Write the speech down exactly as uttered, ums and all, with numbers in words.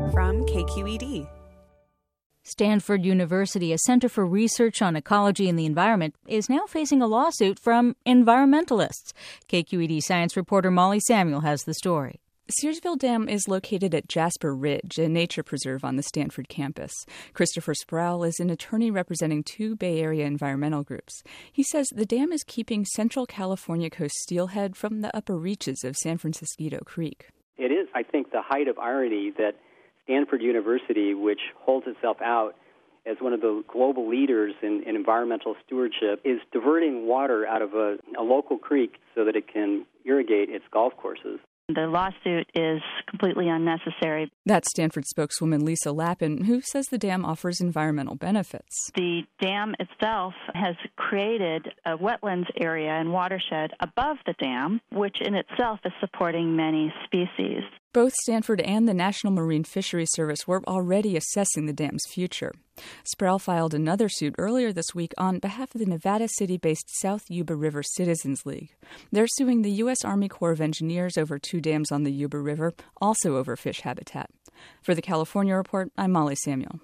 from K Q E D. Stanford University, a center for research on ecology and the environment, is now facing a lawsuit from environmentalists. K Q E D science reporter Molly Samuel has the story. Searsville Dam is located at Jasper Ridge, a nature preserve on the Stanford campus. Christopher Sproul is an attorney representing two Bay Area environmental groups. He says the dam is keeping Central California coast steelhead from the upper reaches of San Francisco Creek. It is, I think, the height of irony that Stanford University, which holds itself out as one of the global leaders in, in environmental stewardship, is diverting water out of a, a local creek so that it can irrigate its golf courses. The lawsuit is completely unnecessary. That's Stanford spokeswoman Lisa Lappin, who says the dam offers environmental benefits. The dam itself has created a wetlands area and watershed above the dam, which in itself is supporting many species. Both Stanford and the National Marine Fisheries Service were already assessing the dam's future. Sproul filed another suit earlier this week on behalf of the Nevada City-based South Yuba River Citizens League. They're suing the U S Army Corps of Engineers over two dams on the Yuba River, also over fish habitat. For the California Report, I'm Molly Samuel.